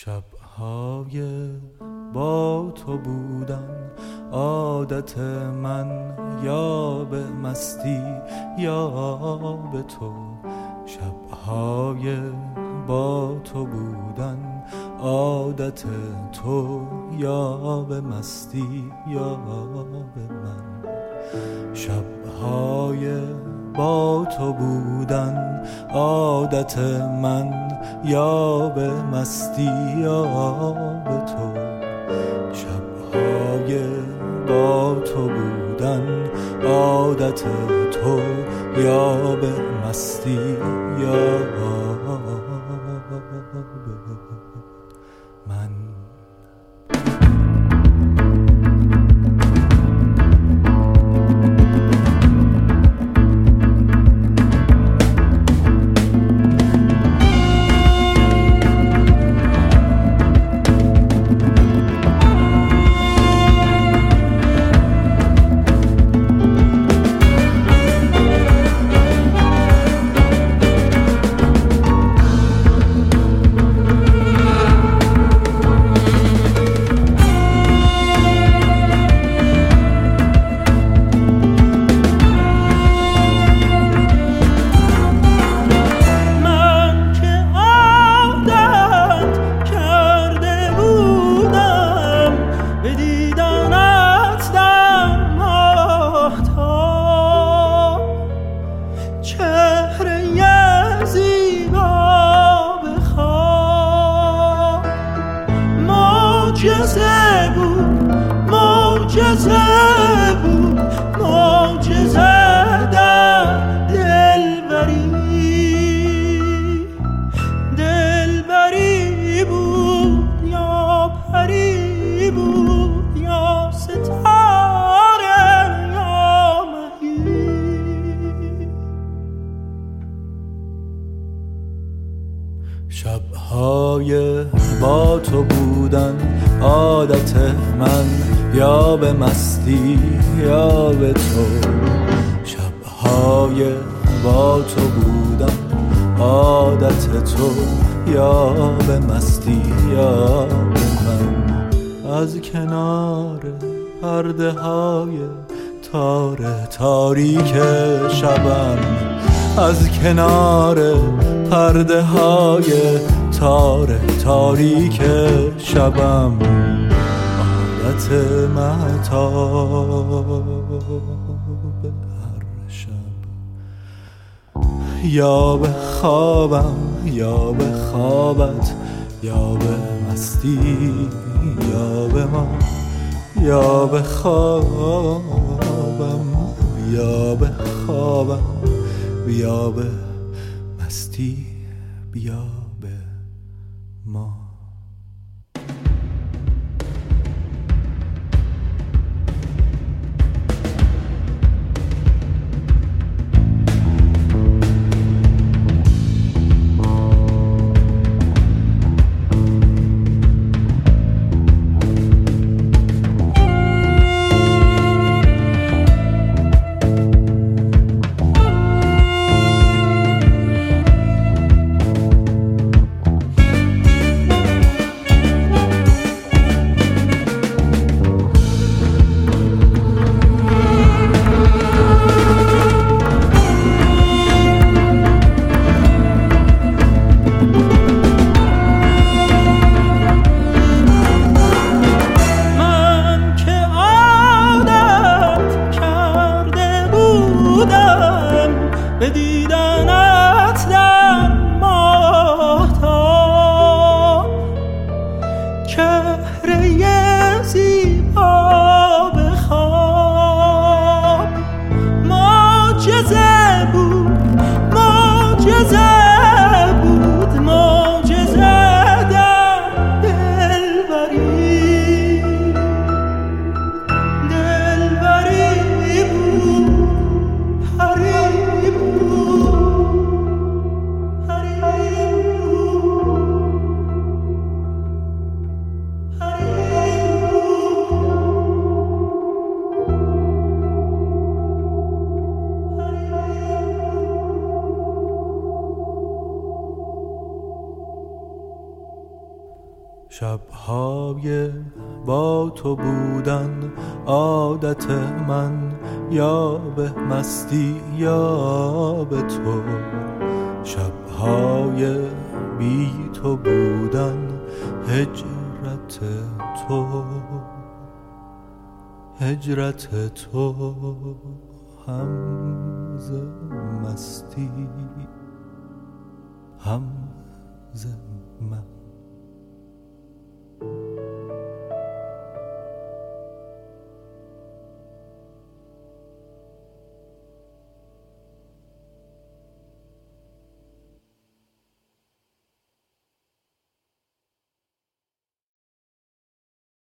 شب‌های با تو بودن عادت من، یا به مستی یا به تو. شب‌های با تو بودن عادت تو، یا به مستی یا به من. شب‌های با تو بودن عادت من، یا به مستی یا به تو. شب‌های با تو بودن عادت تو، یا به مستی یا به من. شب‌های با تو بودن عادت من، یا به مستی یا به تو. شب‌های با تو بودن عادت تو، یا به مستی یا به من. از کنار پرده های تار تاریک شبم، از کنار پرده های تار تاریک شبم، عادت مهتاب هر شب. یا به خوابم یا به خوابت، یا به مستی یا به ما. یا به خوابم یا به خوابم، یا به مستی بیا به ما. شبهای با تو بودن عادت من، یا به مستی یا به تو. شبهای بی تو بودن هجرت تو، هجرت تو هم ز مستی هم ز مستی.